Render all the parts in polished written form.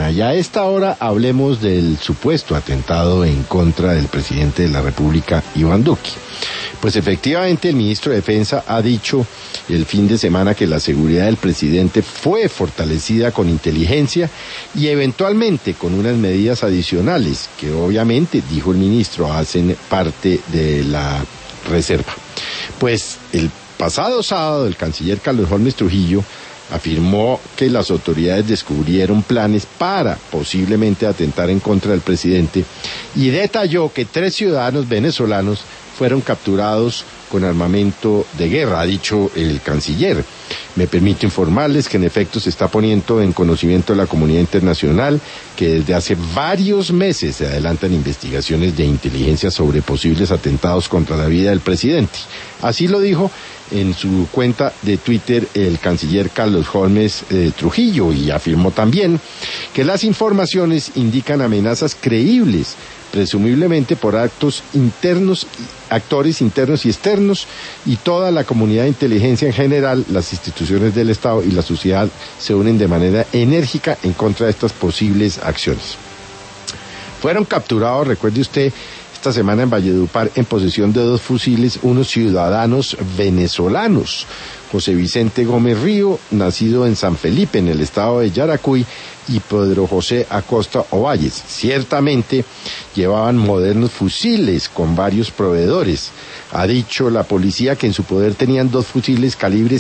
mañana. Y a esta hora hablemos del supuesto atentado en contra del presidente de la República, Iván Duque. Pues efectivamente el ministro de Defensa ha dicho el fin de semana que la seguridad del presidente fue fortalecida con inteligencia y eventualmente con unas medidas adicionales que obviamente, dijo el ministro, hacen parte de la reserva. Pues el pasado sábado el canciller Carlos Holmes Trujillo afirmó que las autoridades descubrieron planes para posiblemente atentar en contra del presidente y detalló que 3 ciudadanos venezolanos fueron capturados con armamento de guerra, ha dicho el canciller. Me permito informarles que en efecto se está poniendo en conocimiento de la comunidad internacional que desde hace varios meses se adelantan investigaciones de inteligencia sobre posibles atentados contra la vida del presidente. Así lo dijo en su cuenta de Twitter el canciller Carlos Holmes Trujillo, y afirmó también que las informaciones indican amenazas creíbles, presumiblemente por actores internos y externos, y toda la comunidad de inteligencia en general, las instituciones del Estado y la sociedad se unen de manera enérgica en contra de estas posibles acciones. Fueron capturados, recuerde usted, esta semana en Valledupar en posesión de 2 fusiles unos ciudadanos venezolanos. José Vicente Gómez Río, nacido en San Felipe, en el estado de Yaracuy, y Pedro José Acosta Ovalles. Ciertamente llevaban modernos fusiles con varios proveedores. Ha dicho la policía que en su poder tenían 2 fusiles calibre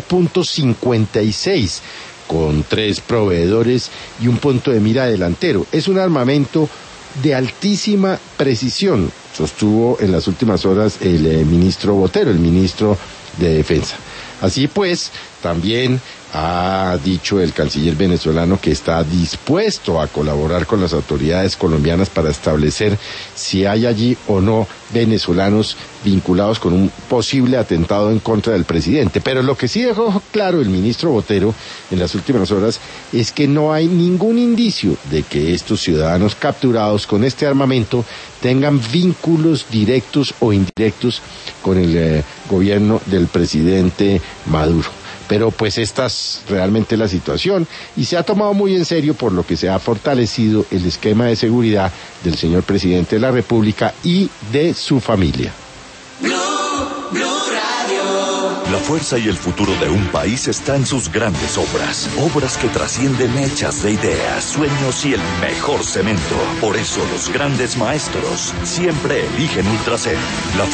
5.56 con 3 proveedores y un punto de mira delantero. Es un armamento de altísima precisión, sostuvo en las últimas horas el ministro Botero, el ministro de Defensa. Así pues, también ha dicho el canciller venezolano que está dispuesto a colaborar con las autoridades colombianas para establecer si hay allí o no venezolanos vinculados con un posible atentado en contra del presidente. Pero lo que sí dejó claro el ministro Botero en las últimas horas es que no hay ningún indicio de que estos ciudadanos capturados con este armamento tengan vínculos directos o indirectos con el gobierno del presidente Maduro. Pero pues esta es realmente la situación y se ha tomado muy en serio, por lo que se ha fortalecido el esquema de seguridad del señor presidente de la República y de su familia. La fuerza y el futuro de un país está en sus grandes obras. Obras que trascienden hechas de ideas, sueños y el mejor cemento. Por eso los grandes maestros siempre eligen Ultracem.